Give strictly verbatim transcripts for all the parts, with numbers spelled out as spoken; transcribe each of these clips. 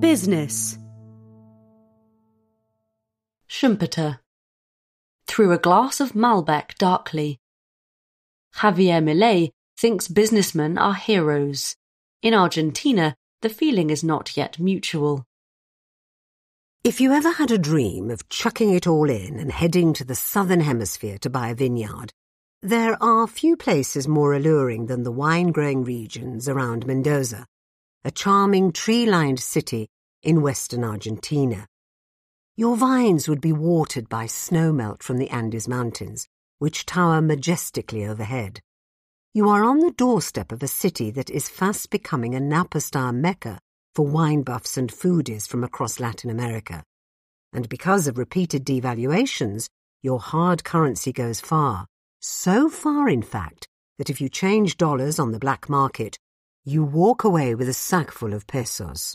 Business. Schumpeter. Through a glass of Malbec darkly. Javier Milei thinks businessmen are heroes. In Argentina, the feeling is not yet mutual. If you ever had a dream of chucking it all in and heading to the southern hemisphere to buy a vineyard, there are few places more alluring than the wine-growing regions around Mendoza, a charming tree-lined city in western Argentina. Your vines would be watered by snowmelt from the Andes Mountains, which tower majestically overhead. You are on the doorstep of a city that is fast becoming a Napa-style mecca for wine buffs and foodies from across Latin America. And because of repeated devaluations, your hard currency goes far. So far, in fact, that if you change dollars on the black market, you walk away with a sack full of pesos.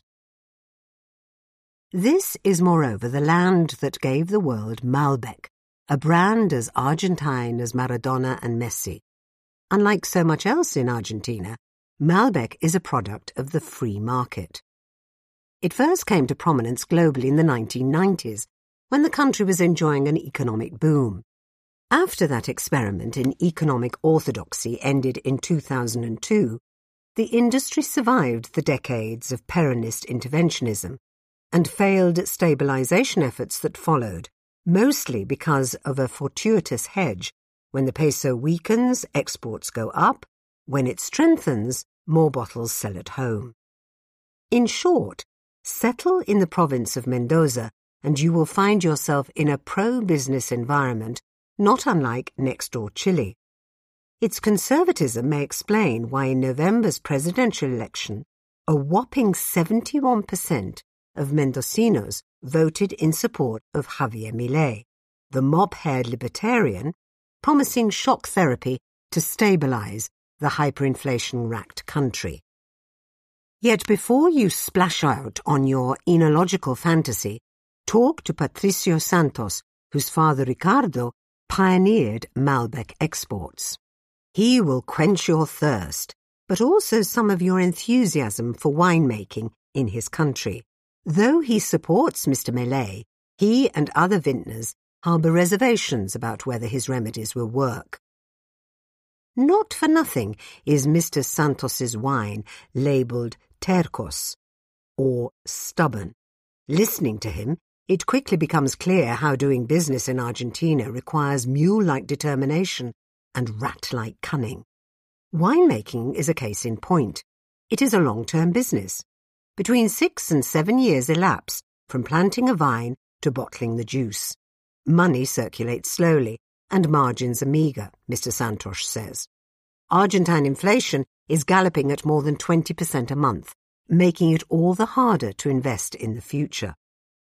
This is, moreover, the land that gave the world Malbec, a brand as Argentine as Maradona and Messi. Unlike so much else in Argentina, Malbec is a product of the free market. It first came to prominence globally in the nineteen nineties, when the country was enjoying an economic boom. After that experiment in economic orthodoxy ended in two thousand two, the industry survived the decades of Peronist interventionism and failed stabilization efforts that followed, mostly because of a fortuitous hedge. When the peso weakens, exports go up. When it strengthens, more bottles sell at home. In short, settle in the province of Mendoza and you will find yourself in a pro-business environment not unlike next-door Chile. Its conservatism may explain why in November's presidential election, a whopping seventy-one percent of Mendocinos voted in support of Javier Milei, the mop-haired libertarian, promising shock therapy to stabilize the hyperinflation-racked country. Yet before you splash out on your enological fantasy, talk to Patricio Santos, whose father Ricardo pioneered Malbec exports. He will quench your thirst, but also some of your enthusiasm for winemaking in his country. Though he supports Mister Milei, he and other vintners harbour reservations about whether his remedies will work. Not for nothing is Mister Santos's wine labelled tercos, or stubborn. Listening to him, it quickly becomes clear how doing business in Argentina requires mule-like determination and rat-like cunning. Winemaking is a case in point. It is a long-term business. Between six and seven years elapse from planting a vine to bottling the juice. Money circulates slowly, and margins are meagre, Mister Santos says. Argentine inflation is galloping at more than twenty percent a month, making it all the harder to invest in the future.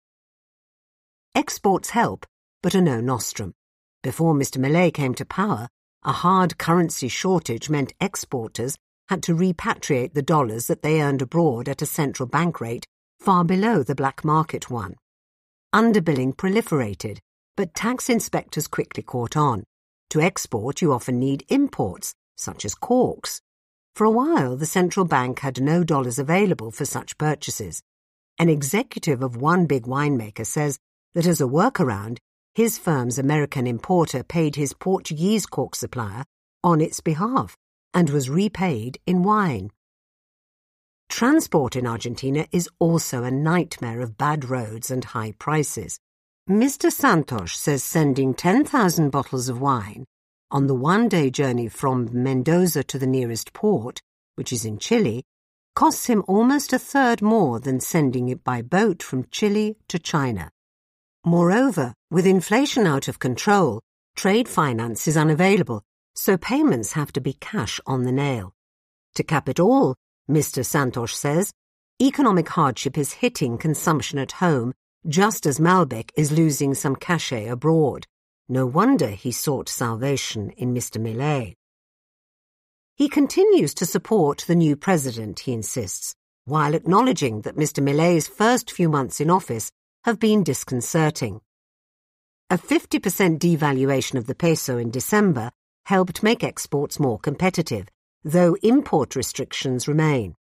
Exports help, but are no nostrum. Before Mister Milei came to power, a hard currency shortage meant exporters had to repatriate the dollars that they earned abroad at a central bank rate far below the black market one. Underbilling proliferated, but tax inspectors quickly caught on. To export, you often need imports, such as corks. For a while, the central bank had no dollars available for such purchases. An executive of one big winemaker says that as a workaround, his firm's American importer paid his Portuguese cork supplier on its behalf and was repaid in wine. Transport in Argentina is also a nightmare of bad roads and high prices. Mister Santos says sending ten thousand bottles of wine on the one-day journey from Mendoza to the nearest port, which is in Chile, costs him almost a third more than sending it by boat from Chile to China. Moreover, with inflation out of control, trade finance is unavailable, so payments have to be cash on the nail. To cap it all, Mister Santos says, economic hardship is hitting consumption at home just as Malbec is losing some cachet abroad. No wonder he sought salvation in Mister Milei. He continues to support the new president, he insists, while acknowledging that Mister Milei's first few months in office have been disconcerting. A fifty percent devaluation of the peso in December helped make exports more competitive, though import restrictions remain.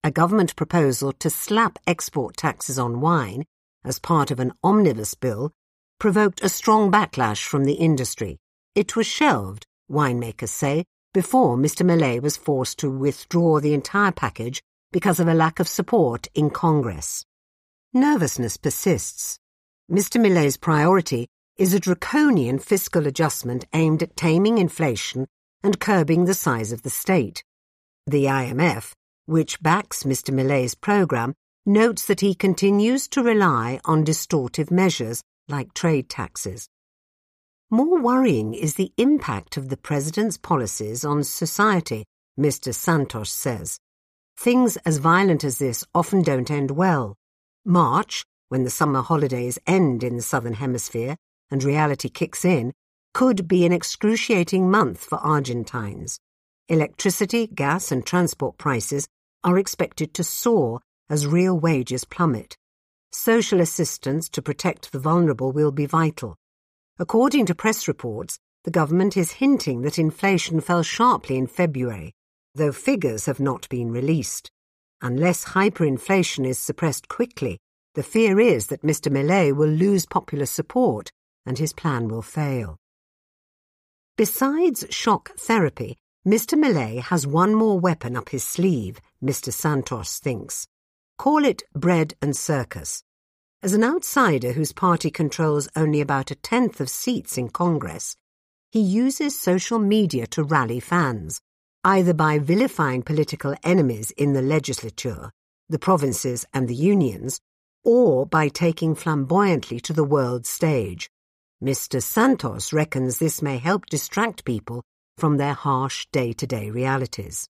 a government proposal to slap export taxes on wine as part of an omnibus bill provoked a strong backlash from the industry. It was shelved, winemakers say, before Mister Millet was forced to withdraw the entire package because of a lack of support in Congress. Nervousness persists. Mister Millet's priority is a draconian fiscal adjustment aimed at taming inflation and curbing the size of the state. The I M F, which backs Mister Millet's programme, notes that he continues to rely on distortive measures like trade taxes. More worrying is the impact of the president's policies on society, Mister Santos says. Things as violent as this often don't end well. March, when the summer holidays end in the southern hemisphere and reality kicks in, could be an excruciating month for Argentines. Electricity, gas and transport prices are expected to soar as real wages plummet. Social assistance to protect the vulnerable will be vital. According to press reports, the government is hinting that inflation fell sharply in February, though figures have not been released. Unless hyperinflation is suppressed quickly, the fear is that Mister Millet will lose popular support and his plan will fail. Besides shock therapy, Mister Millet has one more weapon up his sleeve, Mister Santos thinks. Call it bread and circus. As an outsider whose party controls only about a tenth of seats in Congress, he uses social media to rally fans, either by vilifying political enemies in the legislature, the provinces and the unions, or by taking flamboyantly to the world stage. Mister Santos reckons this may help distract people from their harsh day-to-day realities.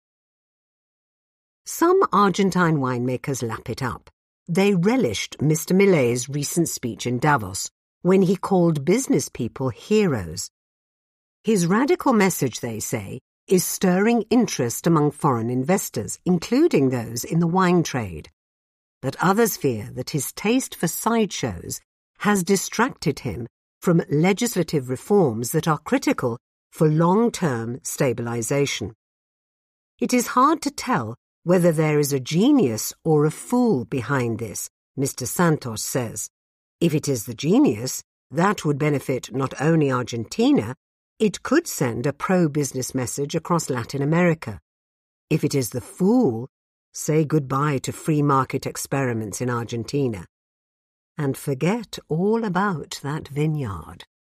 Some Argentine winemakers lap it up. They relished Mister Millet's recent speech in Davos, when he called business people heroes. His radical message, they say, is stirring interest among foreign investors, including those in the wine trade. But others fear that his taste for sideshows has distracted him from legislative reforms that are critical for long-term stabilization. It is hard to tell whether there is a genius or a fool behind this, Mister Santos says. If it is the genius, that would benefit not only Argentina, it could send a pro-business message across Latin America. If it is the fool, say goodbye to free market experiments in Argentina. And forget all about that vineyard.